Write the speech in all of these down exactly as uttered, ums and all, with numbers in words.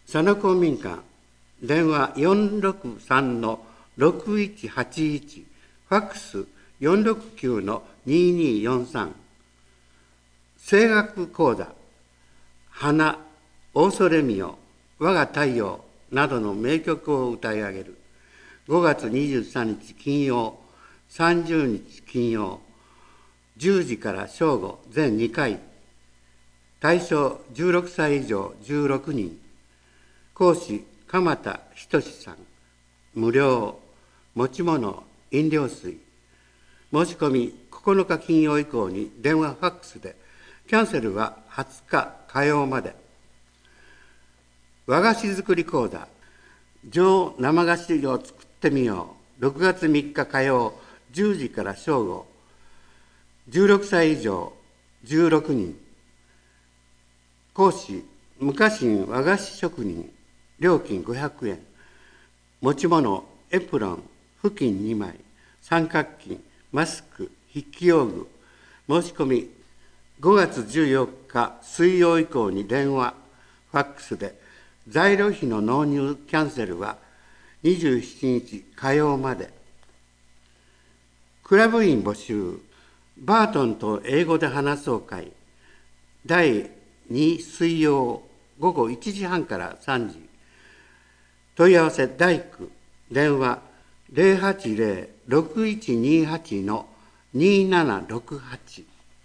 佐野公民館、電話 よんろくさんのろくいちはちいち、ファックス よんろくきゅうのにによんさん。声楽講座、花、オーソレミオ、我が太陽などの名曲を歌い上げる。ごがつにじゅうさんにち金曜、さんじゅうにち金曜、じゅうじから正午全にかい。対象じゅうろくさい以上じゅうろくにん。講師鎌田仁さん。無料。持ち物、飲料水。申し込みここのか金曜以降に電話ファックスで、キャンセルははつか火曜まで。和菓子作り講座、上生菓子を作ってみよう。ろくがつみっか火曜、じゅうじから正午。じゅうろくさい以上じゅうろくにん。講師無家臣和菓子職人。料金ごひゃくえん。持ち物エプロン、布巾にまい、三角巾、マスク、筆記用具。申し込みごがつじゅうよっか水曜以降に電話、ファックスで。材料費の納入キャンセルはにじゅうしちにち火曜まで。クラブ員募集、バートンと英語で話そう会。だいに水曜ごごいちじはんからさんじ。問い合わせ大工、電話 ゼロはちゼロ ろくいちにはち にななろくはち。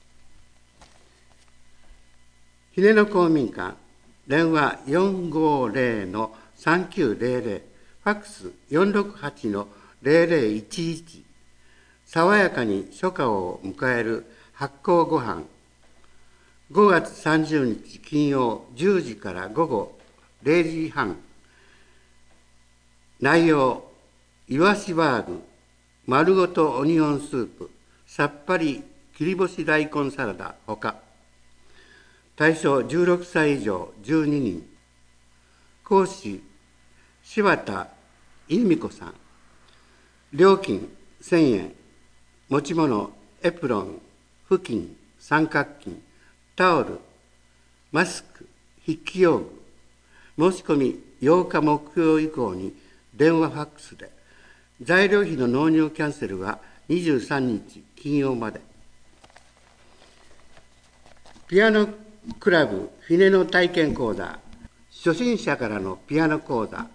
秀野公民館、電話 よんごゼロ さんきゅうゼロゼロ、ファックス よんろくはち ゼロゼロいちいち。爽やかに初夏を迎える発酵ごはん。ごがつさんじゅうにち金曜じゅうじからごごれいじはん。内容、イワシバーグ、丸ごとオニオンスープ、さっぱり切り干し大根サラダほか。対象じゅうろくさい以上じゅうににん。講師柴田由美子さん。料金せんえん。持ち物エプロン、布巾、三角巾、タオル、マスク、筆記用具。申し込みようか木曜以降に電話ファックスで。材料費の納入キャンセルはにじゅうさんにち金曜まで。ピアノクラブフィネの体験講座、初心者からのピアノ講座。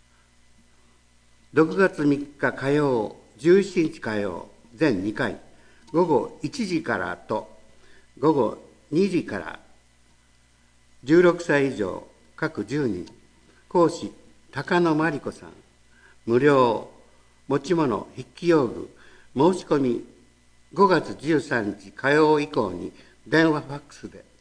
ろくがつみっか火曜、じゅうしちにち火曜、全にかい。ごごいちじからとごごにじから。じゅうろくさい以上各じゅうにん。講師高野真理子さん。無料。持ち物筆記用具。申し込みごがつじゅうさんにち火曜以降に電話ファックスで。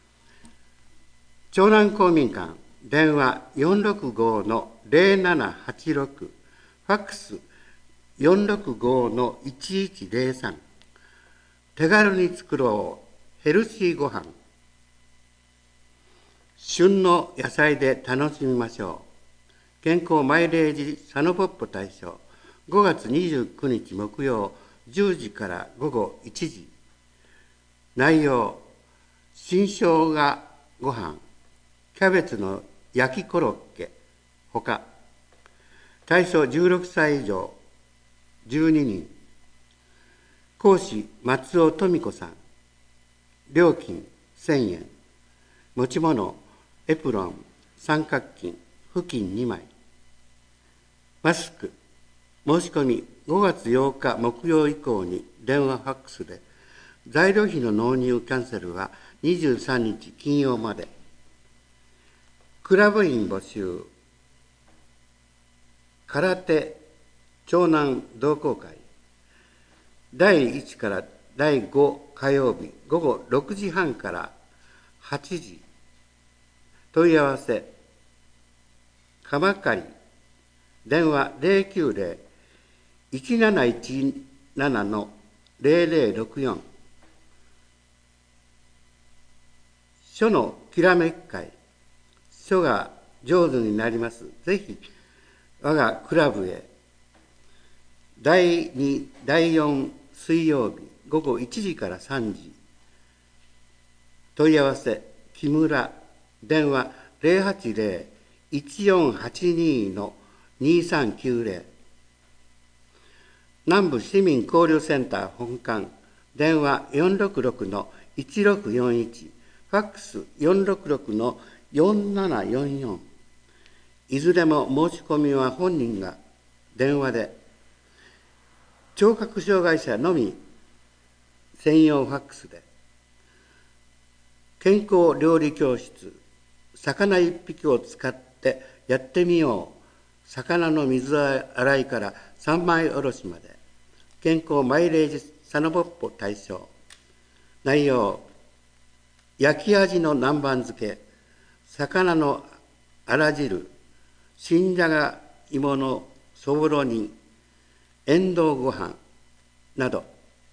長南公民館、電話 よんろくごのゼロななはちろく、ファックス よんろくごのいちいちゼロさん。手軽に作ろうヘルシーごはん。旬の野菜で楽しみましょう。健康マイレージサノポッポ大賞。ごがつにじゅうくにち木曜じゅうじからごごいちじ。内容、新生姜ご飯、キャベツの焼きコロッケほか。対象じゅうろくさい以上じゅうににん。講師松尾富子さん。料金せんえん。持ち物エプロン、三角巾、布巾にまい。マスク。申し込みごがつようか木曜以降に電話ファックスで。材料費の納入キャンセルはにじゅうさんにち金曜まで。クラブ員募集、空手長南同好会。だいいちからだいご火曜日ごごろくじはんからはちじ。問い合わせ鎌刈り、電話 ゼロきゅうゼロ いちなないちなな ゼロゼロろくよん。書のきらめき会。書が上手になります。ぜひ我がクラブへ。だいに、だいよん水曜日ごごいちじからさんじ。問い合わせ木村、電話 ゼロはちゼロいちよんはちにのにさんきゅうぜろ、南部市民交流センター本館、電話よんろくろくのいちろくよんいち、ファックスよんろくろくのよんななよんよん、いずれも申し込みは本人が電話で、聴覚障害者のみ専用ファックスで、健康料理教室、魚一匹を使ってやってみよう、魚の水洗いから三枚おろしまで、健康マイレージサノボッポ対象。内容、焼き味の南蛮漬け、魚のあら汁、新じゃがいものそぼろ煮、えんどうごはんなど、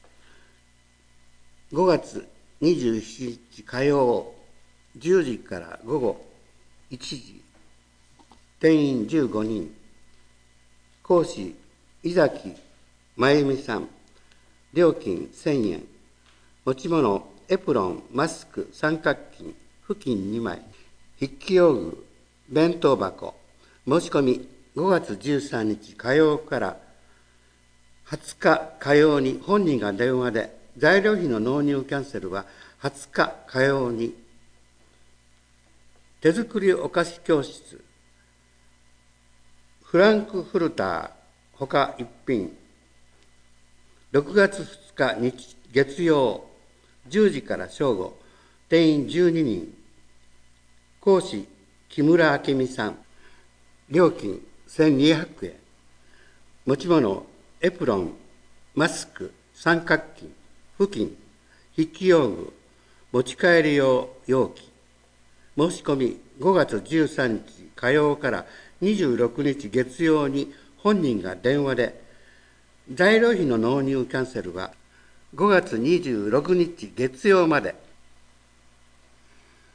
ごがつにじゅうしちにち火曜じゅうじからごごいちじ、定員じゅうごにん、講師井崎真由美さん、料金せんえん、持ち物エプロン、マスク、三角巾、布巾にまい、筆記用具、弁当箱、申し込みごがつじゅうさんにち火曜からはつか火曜に本人が電話で、材料費の納入キャンセルははつか火曜に、手作りお菓子教室、フランクフルターほか一品、ろくがつふつか日月曜じゅうじから正午、定員じゅうににん、講師木村明美さん、料金せんにひゃくえん、持ち物エプロン、マスク、三角巾、布巾、筆記用具、持ち帰り用容器、申し込みごがつじゅうさんにち火曜からにじゅうろくにち月曜に本人が電話で、材料費の納入キャンセルはごがつにじゅうろくにち月曜まで。